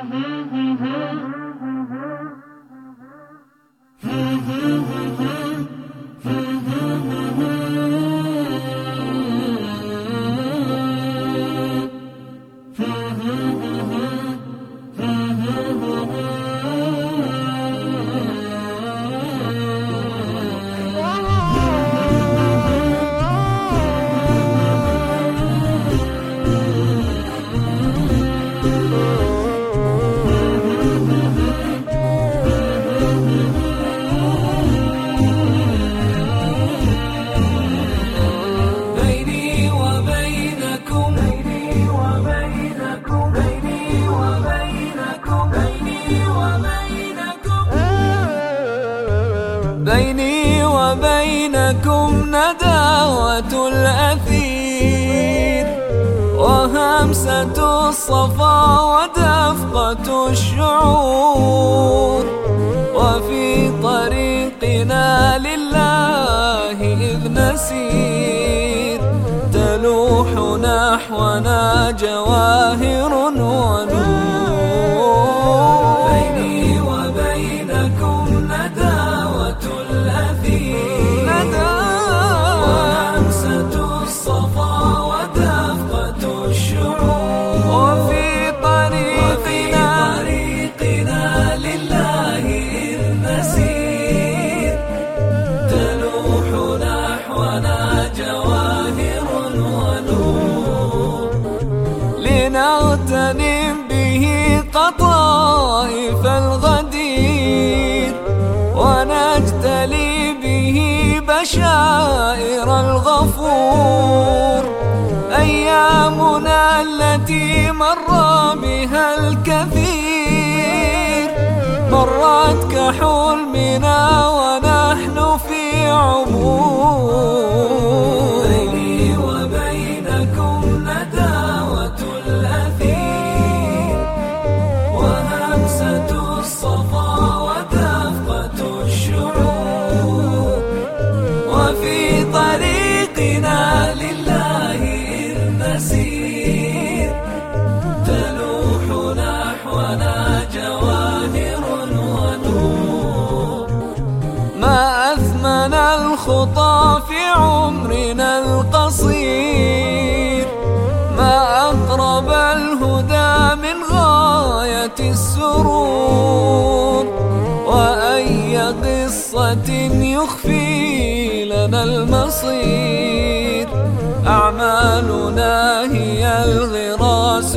بيني وبينكم نداوة الأثير وهمسة الصفا ودفقة الشعور، وفي طريقنا لله إذ نسير تلوح نحونا جواهر ونور. بيني وبينكم نداوة الأثير وهمسة الصفا ودفقة الشعور، وفي طريقنا لله إذ نسير تلوح نحونا جواهر ونور، لنغتنم به قطائف الغدير ونجتلي به بشائر الغفور. أيامنا التي مر بها الكثير مرت كحلمنا ونحن في عمور. بيني وبينكم نداوة الأثير وهمسة الصفا ودفقة الشعور، وفي طريقنا لله إذ نسير تلوح نحونا جواهر ونور. ما أثمن الخطى في عمرنا القصير، ما أقرب الهدى من غاية السرور، وأي قصة يخفي لنا المصير أعمالنا هي الغراس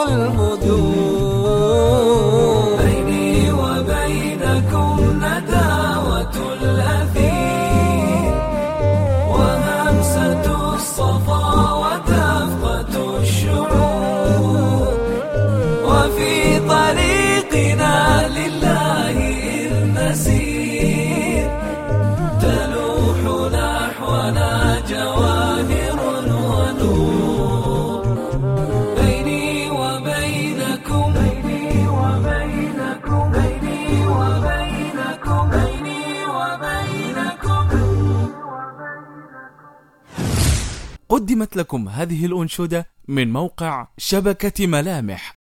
والبذور. بيني وبينكم نداوة الأثير وهمسة الصفا ودفقة الشعور، وفي طريقنا لله إذ نسير تلوح نحونا جواهر ونور. بيني وبينكم قدمت لكم هذه الأنشودة من موقع شبكة ملامح.